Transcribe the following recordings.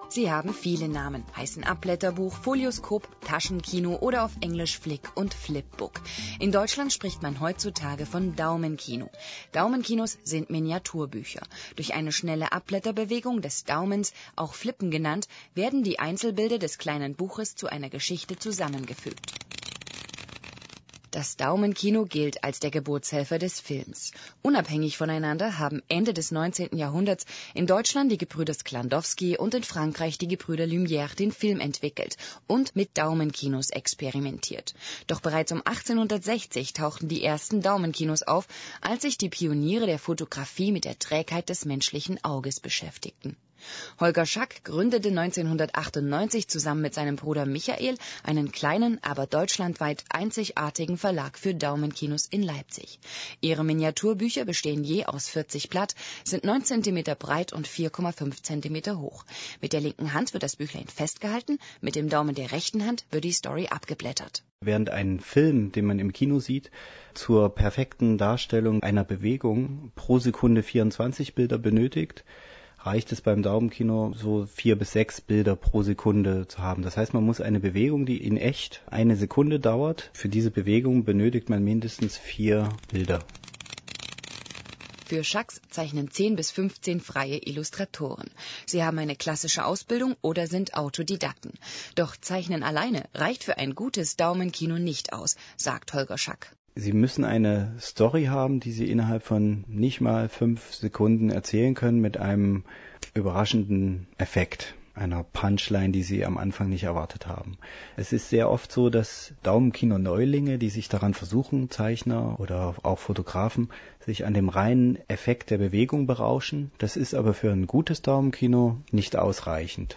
Sie haben viele Namen, heißen Abblätterbuch, Folioskop, Taschenkino oder auf Englisch Flick und Flipbook. In Deutschland spricht man heutzutage von Daumenkino. Daumenkinos sind Miniaturbücher. Durch eine schnelle Abblätterbewegung des Daumens, auch Flippen genannt, werden die Einzelbilder des kleinen Buches zu einer Geschichte zusammengefügt. Das Daumenkino gilt als der Geburtshelfer des Films. Unabhängig voneinander haben Ende des 19. Jahrhunderts in Deutschland die Gebrüder Sklandowski und in Frankreich die Gebrüder Lumière den Film entwickelt und mit Daumenkinos experimentiert. Doch bereits um 1860 tauchten die ersten Daumenkinos auf, als sich die Pioniere der Fotografie mit der Trägheit des menschlichen Auges beschäftigten. Holger Schack gründete 1998 zusammen mit seinem Bruder Michael einen kleinen, aber deutschlandweit einzigartigen Verlag für Daumenkinos in Leipzig. Ihre Miniaturbücher bestehen je aus 40 Blatt, sind 9 cm breit und 4,5 cm hoch. Mit der linken Hand wird das Büchlein festgehalten, mit dem Daumen der rechten Hand wird die Story abgeblättert. Während ein Film, den man im Kino sieht, zur perfekten Darstellung einer Bewegung pro Sekunde 24 Bilder benötigt, reicht es beim Daumenkino, so 4 bis 6 Bilder pro Sekunde zu haben. Das heißt, man muss eine Bewegung, die in echt 1 Sekunde dauert, für diese Bewegung benötigt man mindestens 4 Bilder. Für Schacks zeichnen 10 bis 15 freie Illustratoren. Sie haben eine klassische Ausbildung oder sind Autodidakten. Doch Zeichnen alleine reicht für ein gutes Daumenkino nicht aus, sagt Holger Schack. Sie müssen eine Story haben, die Sie innerhalb von nicht mal 5 Sekunden erzählen können mit einem überraschenden Effekt, einer Punchline, die Sie am Anfang nicht erwartet haben. Es ist sehr oft so, dass Daumenkino-Neulinge, die sich daran versuchen, Zeichner oder auch Fotografen, sich an dem reinen Effekt der Bewegung berauschen. Das ist aber für ein gutes Daumenkino nicht ausreichend.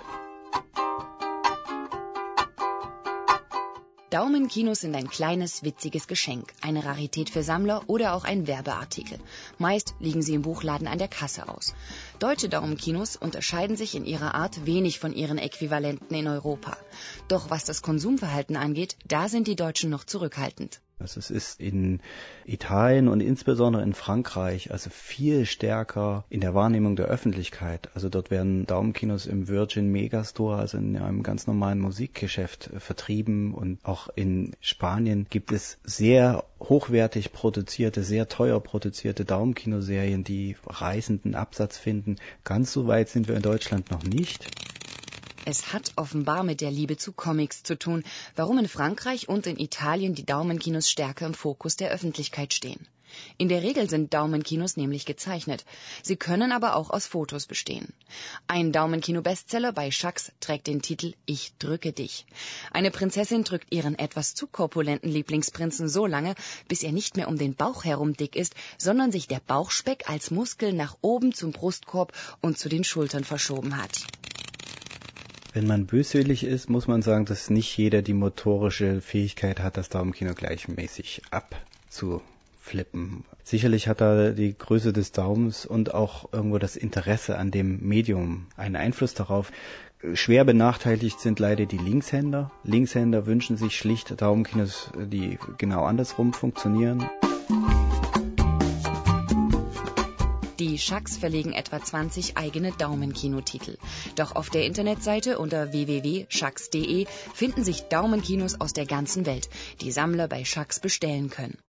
Daumenkinos sind ein kleines, witziges Geschenk, eine Rarität für Sammler oder auch ein Werbeartikel. Meist liegen sie im Buchladen an der Kasse aus. Deutsche Daumenkinos unterscheiden sich in ihrer Art wenig von ihren Äquivalenten in Europa. Doch was das Konsumverhalten angeht, da sind die Deutschen noch zurückhaltend. Also es ist in Italien und insbesondere in Frankreich also viel stärker in der Wahrnehmung der Öffentlichkeit. Also dort werden Daumenkinos im Virgin Megastore, also in einem ganz normalen Musikgeschäft vertrieben, und auch in Spanien gibt es sehr hochwertig produzierte, sehr teuer produzierte Daumenkinoserien, die reißenden Absatz finden. Ganz so weit sind wir in Deutschland noch nicht. Es hat offenbar mit der Liebe zu Comics zu tun, warum in Frankreich und in Italien die Daumenkinos stärker im Fokus der Öffentlichkeit stehen. In der Regel sind Daumenkinos nämlich gezeichnet. Sie können aber auch aus Fotos bestehen. Ein Daumenkino-Bestseller bei Schacks trägt den Titel »Ich drücke dich«. Eine Prinzessin drückt ihren etwas zu korpulenten Lieblingsprinzen so lange, bis er nicht mehr um den Bauch herum dick ist, sondern sich der Bauchspeck als Muskel nach oben zum Brustkorb und zu den Schultern verschoben hat. Wenn man böswillig ist, muss man sagen, dass nicht jeder die motorische Fähigkeit hat, das Daumenkino gleichmäßig abzuflippen. Sicherlich hat da die Größe des Daumens und auch irgendwo das Interesse an dem Medium einen Einfluss darauf. Schwer benachteiligt sind leider die Linkshänder. Linkshänder wünschen sich schlicht Daumenkinos, die genau andersrum funktionieren. Die Schacks verlegen etwa 20 eigene Daumenkinotitel. Doch auf der Internetseite unter www.schacks.de finden sich Daumenkinos aus der ganzen Welt, die Sammler bei Schacks bestellen können.